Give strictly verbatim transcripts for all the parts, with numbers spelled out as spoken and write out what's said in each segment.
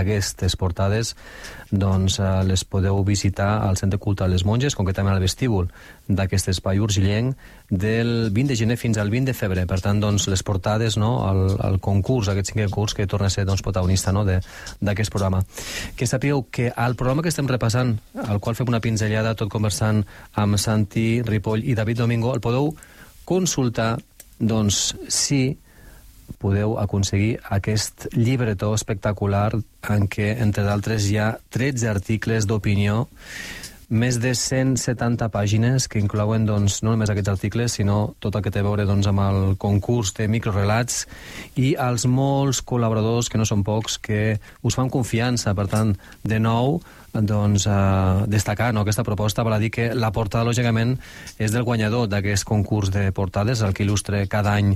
d'aquestes portades doncs eh, les podeu visitar al Centre Cultural Les Monges, concretament al vestíbul d'aquest espai urgillenc, del vint de gener fins al vint de febrer. Per tant, doncs, les portades, no, el, el concurs, aquest cinquè curs que torna a ser doncs, protagonista, no, d'aquest programa. Que sapigueu que al programa que estem repassant, al qual fem una pinzellada tot conversant amb Santi Ripoll i David Domingo, el podeu consultar, doncs, si podeu aconseguir aquest llibretó espectacular en què, entre d'altres, hi ha tretze articles d'opinió, més de cent setanta pàgines que inclouen doncs, no només aquests articles, sinó tot el que té a veure doncs, amb el concurs de microrelats i els molts col·laboradors, que no són pocs, que us fan confiança. Per tant, de nou, doncs, eh, destacar no, aquesta proposta, val a dir que la portada, lògicament, és del guanyador d'aquest concurs de portades, el que il·lustra cada any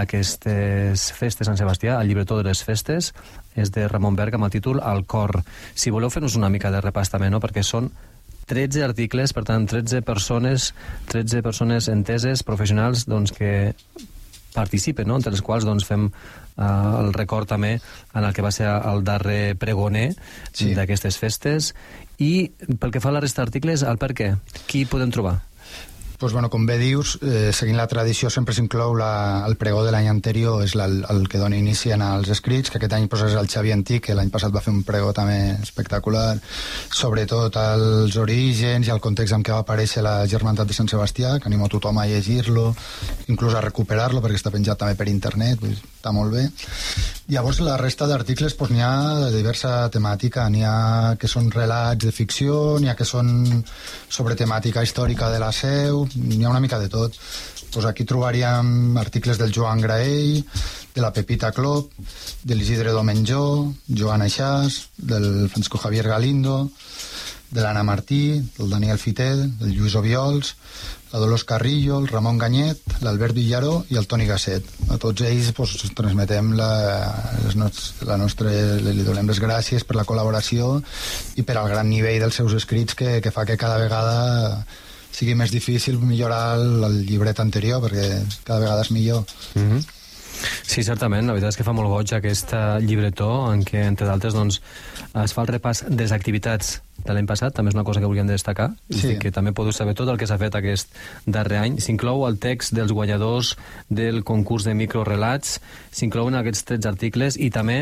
aquestes festes Sant Sebastià, el llibretó de les festes, és de Ramon Berg amb el títol El cor. Si voleu fer-nos una mica de repàs també, no? Perquè són tretze articles, per tant, tretze persones, tretze persones enteses, professionals, doncs, que participen, no? Entre les quals doncs, fem uh, el record també en el que va ser el darrer pregoner sí. d'aquestes festes. I pel que fa a la resta d'articles, el per què? Qui podem trobar? Pues bueno, com bé dius, eh, seguint la tradició sempre s'inclou la, el pregó de l'any anterior, és la, el, el que dona inici als escrits, que aquest any pues, és el Xavi Antic, que l'any passat va fer un pregó també espectacular, sobretot els orígens i el context en què va aparèixer la Germandat de Sant Sebastià, que animo a tothom a llegir-lo, inclús a recuperar-lo, perquè està penjat també per internet, pues, està molt bé. Llavors, la resta d'articles pues, n'hi ha de diversa temàtica, n'hi ha que són relats de ficció, n'hi ha que són sobre temàtica històrica de la Seu, n'hi ha una mica de tot. Pues aquí trobaríem articles del Joan Graell, de la Pepita Clop, de l'Isidre Domenjó, Joan Aixàs, del Francisco Javier Galindo, de l'Anna Martí, del Daniel Fitel, del Lluís Obiols, la Dolors Carrillo, el Ramon Ganyet, l'Albert Villaró i el Toni Gasset. A tots ells pues, transmetem la, les nostres, la nostra, li donem les gràcies per la col·laboració i per al gran nivell dels seus escrits que, que fa que cada vegada sigui més difícil millorar el, el llibret anterior, perquè cada vegada és millor. Mm-hmm. Sí, certament, la veritat és que fa molt goig aquest llibretó en què, entre d'altres, doncs, es fa el repàs de les activitats de l'any passat, també és una cosa que volíem destacar, sí. que també podeu saber tot el que s'ha fet aquest darrer any. S'inclou el text dels guanyadors del concurs de microrelats, s'inclouen aquests tretze articles i també,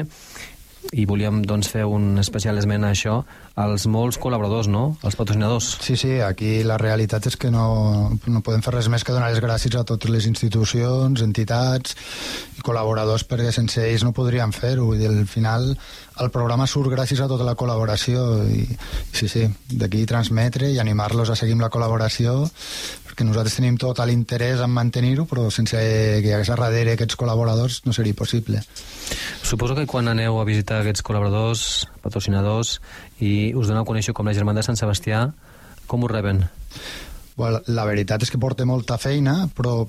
i volíem doncs, fer un especial esment a això, als molts col·laboradors, no? Els patrocinadors. Sí, sí, aquí la realitat és que no, no podem fer res més que donar les gràcies a totes les institucions, entitats i col·laboradors, perquè sense ells no podríem fer-ho. I al final el programa surt gràcies a tota la col·laboració i sí, sí, d'aquí transmetre i animar-los a seguir amb la col·laboració, perquè nosaltres tenim tot l'interès en mantenir-ho, però sense que hi hagués a darrere aquests col·laboradors no seria possible. Suposo que quan aneu a visitar aquests col·laboradors, patrocinadors, i us doneu a conèixer com la Germandat de Sant Sebastià, com ho reben? Bueno, la veritat és que porta molta feina, però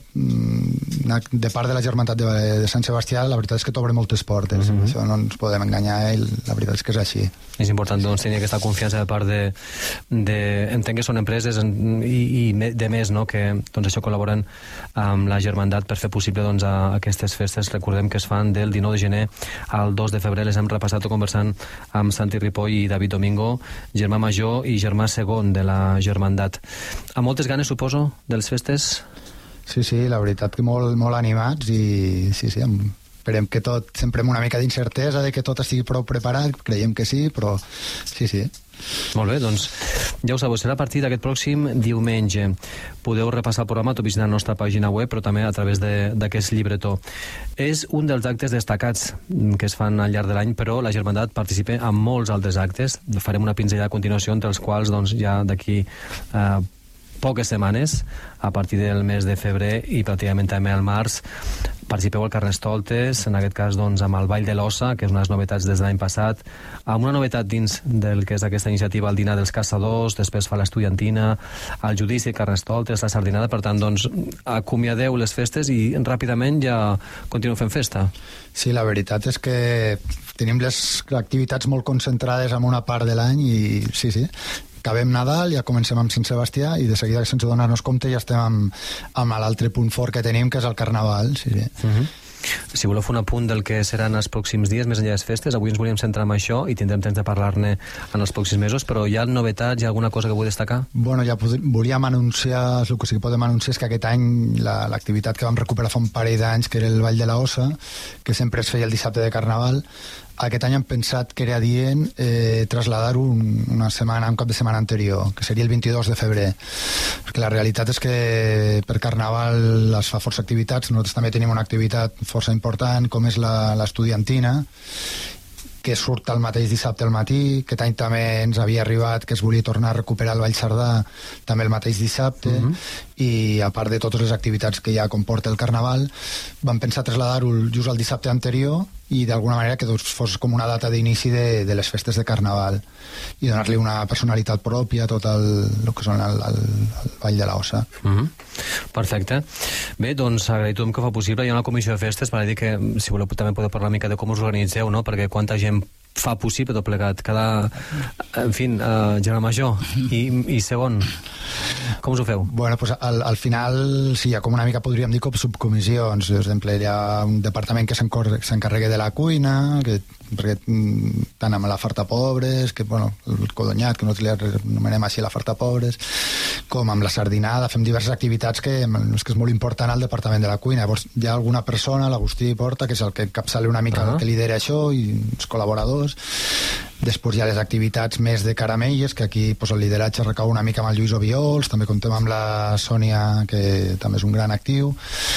de part de la Germandat de, de Sant Sebastià la veritat és que t'obre moltes portes. Mm-hmm. Això no ens podem enganyar i la veritat és que és així. És important doncs, tenir aquesta confiança de part de... de entenc que són empreses en, i, i de més, no?, que doncs, això col·laboren amb la Germandat per fer possible doncs, a, aquestes festes. Recordem que es fan del dinou de gener al dos de febrer. Les hem repassat conversant amb Santi Ripoll i David Domingo, germà major i germà segon de la Germandat. A moltes ganes, suposo, de les festes? Sí, sí, la veritat que molt, molt animats i sí, sí, esperem que tot, sempre amb una mica d'incertesa de que tot estigui prou preparat, creiem que sí, però sí, sí. Molt bé, doncs ja ho sabeu, serà a partir d'aquest pròxim diumenge. Podeu repassar el programa tot visitant la nostra pàgina web, però també a través d'aquest llibretó. És un dels actes destacats que es fan al llarg de l'any, però la Germandat participa en molts altres actes. Farem una pinzellada a continuació, entre els quals doncs, ja d'aquí eh, poques setmanes, a partir del mes de febrer i pràcticament també al març, participeu al Carnestoltes, en aquest cas doncs, amb el Ball de l'Ossa, que és una de les novetats des de l'any passat, amb una novetat dins del que és aquesta iniciativa, el dinar dels caçadors, després fa l'estudiantina, el judici, Carnestoltes, la sardinada. Per tant, doncs, acomiadeu les festes i ràpidament ja continueu fent festa. Sí, la veritat és que tenim les activitats molt concentrades en una part de l'any i sí, sí, acabem Nadal, ja comencem amb Sant Sebastià i de seguida, sense donar-nos compte, ja estem amb, amb l'altre punt fort que tenim, que és el Carnaval. Sí, sí. Uh-huh. Si voleu fer un apunt del que seran els pròxims dies, més enllà de les festes, avui ens volíem centrar en això i tindrem temps de parlar-ne en els pròxims mesos, però hi ha novetats, hi ha alguna cosa que vull destacar? Bueno, ja pod- volíem anunciar, el que sí que podem anunciar és que aquest any la- l'activitat que vam recuperar fa un parell d'anys, que era el Ball de la Ossa, que sempre es feia el dissabte de Carnaval, aquest any hem pensat que era adient eh, traslladar-ho un, una setmana, un cap de setmana anterior, que seria el vint-i-dos de febrer. Perquè la realitat és que per Carnaval es fa força activitats, nosaltres també tenim una activitat força important, com és la, l'estudiantina, que surt el mateix dissabte al matí. Aquest any també ens havia arribat que es volia tornar a recuperar el Ball Sardà també el mateix dissabte, uh-huh. i a part de totes les activitats que ja comporta el Carnaval, vam pensar traslladar-ho just el dissabte anterior i d'alguna manera que doncs, fos com una data d'inici de, de les festes de Carnaval i donar-li una personalitat pròpia a tot el, el que són el, el, el Ball de la Ossa. Uh-huh. Perfecte. Bé, doncs agrair a tothom que fa possible. Hi ha una comissió de festes, per dir que si voleu també podeu parlar una mica de com us organitzeu, no? Perquè quanta gent fa possible tot plegat, cada, en fi, uh, general major i, i segon, com us ho feu? Bueno, pues al, al final sí, hi ha com una mica, podríem dir, com subcomissions. Per exemple, hi ha un departament que s'encarrega de la cuina, que, perquè tant amb la farta pobres, que, bueno, el codonyat, que nosaltres li anomenem així la farta pobres, com amb la sardinada, fem diverses activitats que, és que és molt important al departament de la cuina. Llavors hi ha alguna persona, l'Agustí Porta, que és el que encapçala una mica, uh-huh. el que lidera això, i els col·laboradors. Després hi ha les activitats més de caramelles, que aquí pues, el lideratge recau una mica amb el Lluís Obiols, també comptem amb la Sònia, que també és un gran actiu.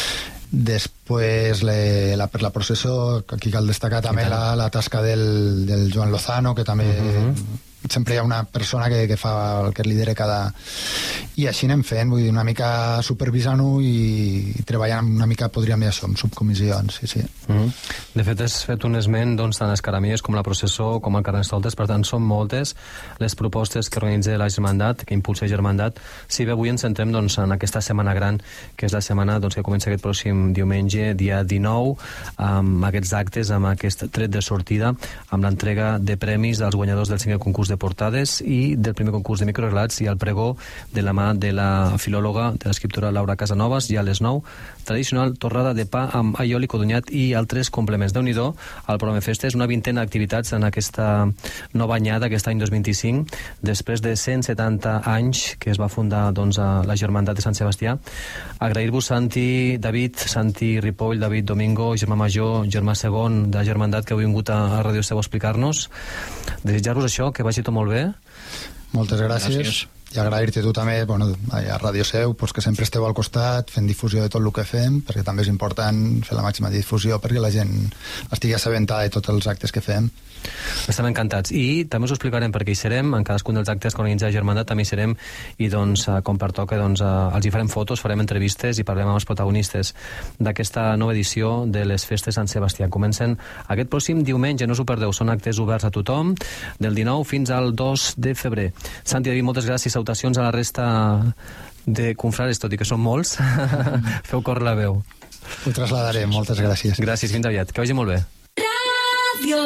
Després le, la, per la processó, aquí cal destacar també la, la tasca del, del Joan Lozano, que també uh-huh. sempre hi ha una persona que, que fa el que lidera cada... I així anem fent, vull dir, una mica supervisant-ho i, i treballant una mica, podríem dir això, amb subcomissions, sí, sí. Mm-hmm. De fet, has fet un esment, doncs, tant les caramelles com la processó, com el Carnestoltes, per tant, són moltes les propostes que organitza la Germandat, que impulsa la Germandat. Si bé avui ens centrem, doncs, en aquesta setmana gran, que és la setmana, doncs, que comença aquest pròxim diumenge, dia dinou, amb aquests actes, amb aquest tret de sortida, amb l'entrega de premis als guanyadors del cinquè concurs de portades i del primer concurs de microrelats i el pregó de la mà de la filòloga, de l'escriptora Laura Casanovas, i a les nou, tradicional torrada de pa amb aioli, codonyat i altres complements. Déu-n'hi-do, al programa Festes, una vintena d'activitats en aquesta nova anyada, aquest any dos mil vint-i-cinc, després de cent setanta anys que es va fundar, doncs, a la Germandat de Sant Sebastià. Agrair-vos, Santi, David, Santi Ripoll, David Domingo, germà major, germà segon de la Germandat, que heu vingut a, a Ràdio Seu a explicar-nos. Desitjar-vos això, que vagi tot molt bé. Moltes gràcies. gràcies. I agrair-te tu també, bueno, a Ràdio Seu, pues, que sempre esteu al costat fent difusió de tot el que fem, perquè també és important fer la màxima difusió perquè la gent estigui assabentada de tots els actes que fem. Estem encantats. I també us ho explicarem perquè hi serem, en cadascun dels actes que organitza la Germandat també hi serem, i doncs, com pertoca, doncs, els hi farem fotos, farem entrevistes i parlem amb els protagonistes d'aquesta nova edició de les Festes Sant Sebastià. Comencen aquest pròxim diumenge, no us ho perdeu, són actes oberts a tothom, del dinou fins al dos de febrer. Santi, David, moltes gràcies, salutacions a la resta de confrares, tot i que són molts. Feu córrer la veu. Ho trasladarem, moltes gràcies. Gràcies, fins aviat, que vagi molt bé. Ràdio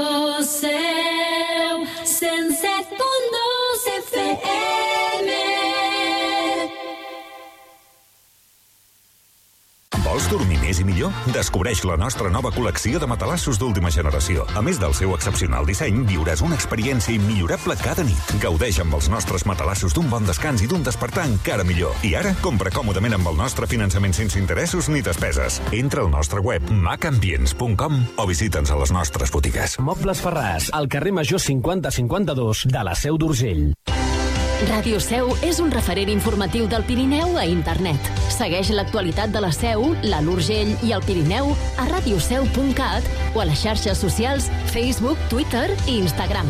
Seu, cent set punt dos F M. Vols dormir més i millor? Descobreix la nostra nova col·lecció de matalassos d'última generació. A més del seu excepcional disseny, viuràs una experiència immillorable cada nit. Gaudeix amb els nostres matalassos d'un bon descans i d'un despertar encara millor. I ara, compra còmodament amb el nostre finançament sense interessos ni despeses. Entra al nostre web mac ambients punt com o visita'ns a les nostres botigues. Mobles Ferràs, al carrer Major cinquanta cinquanta-dos de la Seu d'Urgell. Ràdio Seu és un referent informatiu del Pirineu a internet. Segueix l'actualitat de la Seu, l'Alt Urgell i el Pirineu a radioseu punt cat o a les xarxes socials Facebook, Twitter i Instagram.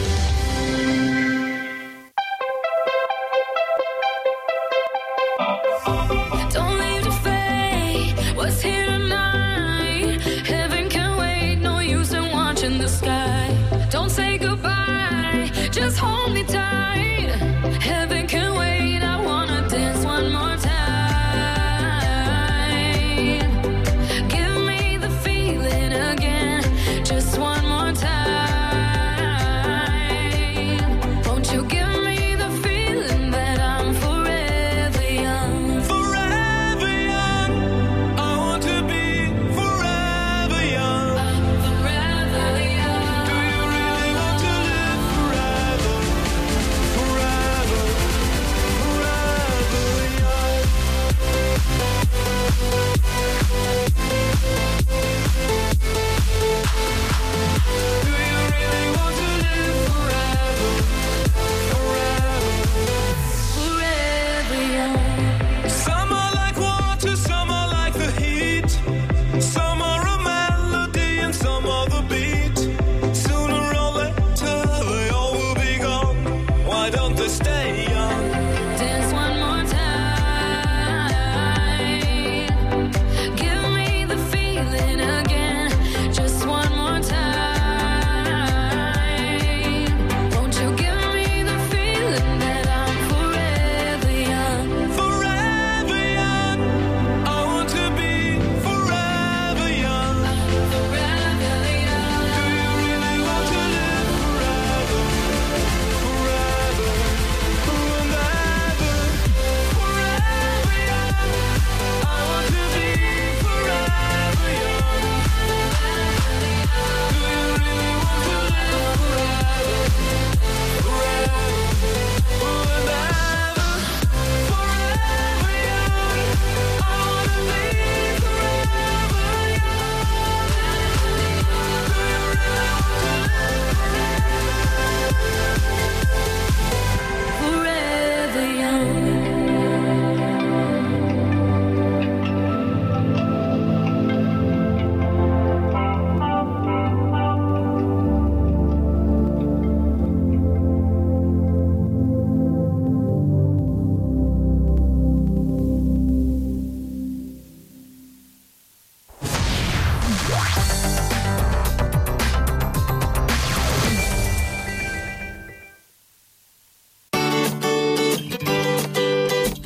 Just hold me tight. Heaven can wait. I wanna dance one more time. Give me the feeling again. Just one more time.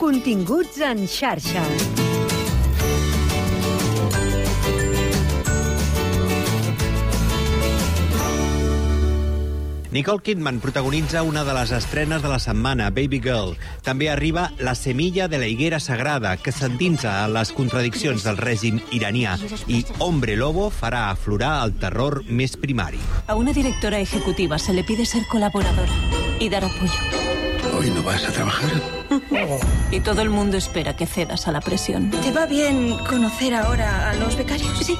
Continguts en xarxa. Nicole Kidman protagonitza una de les estrenes de la setmana, Baby Girl. També arriba La semilla de la higuera sagrada, que s'endinsa en les contradiccions del règim iranià. I Hombre Lobo farà aflorar el terror més primari. A una directora ejecutiva se le pide ser colaboradora y dar apoyo. ¿Hoy no vas a trabajar? Y todo el mundo espera que cedas a la presión. ¿Te va bien conocer ahora a los becarios? Sí.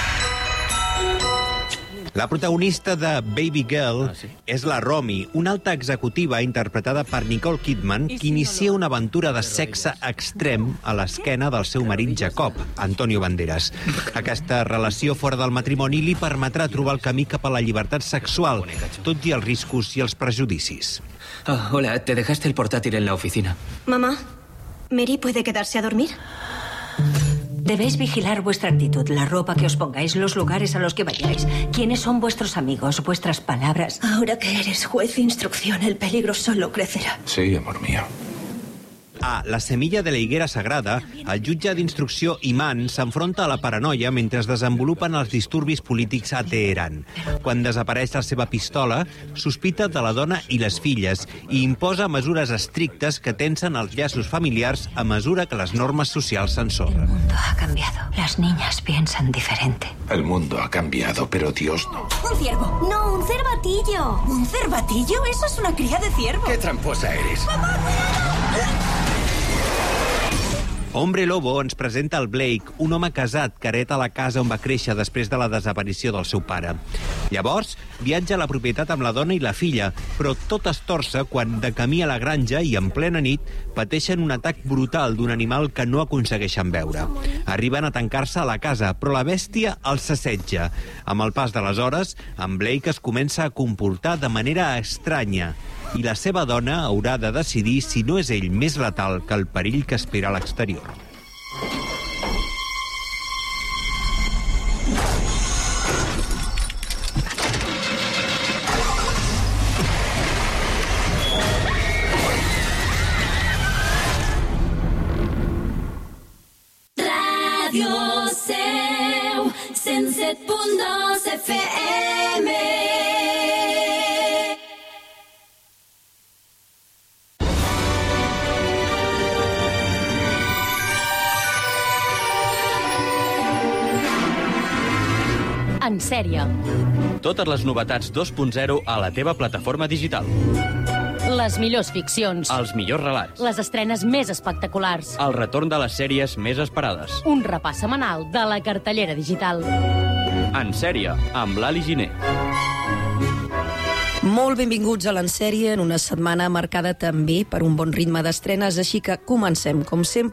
La protagonista de Baby Girl ah, sí? és la Romy, una alta executiva interpretada per Nicole Kidman, que inicia una aventura de sexe extrem a l'esquena del seu marit Jacob, Antonio Banderas. Aquesta relació fora del matrimoni li permetrà trobar el camí cap a la llibertat sexual, tot i els riscos i els prejudicis. Oh, hola, te dejaste el portátil en la oficina. Mamá, ¿Mary puede quedarse a dormir? Debéis vigilar vuestra actitud, la ropa que os pongáis, los lugares a los que vayáis, quiénes son vuestros amigos, vuestras palabras. Ahora que eres juez de instrucción, el peligro solo crecerá. Sí, amor mío. A La semilla de la higuera sagrada, el jutge d'instrucció Iman s'enfronta a la paranoia mentre es desenvolupen els disturbis polítics a Teheran. Quan desapareix la seva pistola, sospita de la dona i les filles i imposa mesures estrictes que tensen els llaços familiars a mesura que les normes socials s'ensorren. El mundo ha cambiado. Las niñas piensan diferente. El mundo ha cambiado, pero Dios no. Un ciervo. No, un cervatillo. ¿Un cervatillo? Eso es una cría de ciervo. ¡Qué tramposa eres! ¡Mamá, cuidado! Hombre Lobo ens presenta el Blake, un home casat que hereta la casa on va créixer després de la desaparició del seu pare. Llavors, viatja a la propietat amb la dona i la filla, però tot es torça quan, de camí a la granja i en plena nit, pateixen un atac brutal d'un animal que no aconsegueixen veure. Arriben a tancar-se a la casa, però la bèstia els assetja. Amb el pas de les hores, en Blake es comença a comportar de manera estranya i la seva dona haurà de decidir si no és ell més letal que el perill que espera a l'exterior. Ràdio Seu, cent set punt dos F M. En sèrie. Totes les novetats dos punt zero a la teva plataforma digital. Les millors ficcions. Els millors relats. Les estrenes més espectaculars. El retorn de les sèries més esperades. Un repàs setmanal de la cartellera digital. En sèrie, amb l'Ali Giner. Molt benvinguts a l'Ensèrie en una setmana marcada també per un bon ritme d'estrenes, així que comencem, com sempre,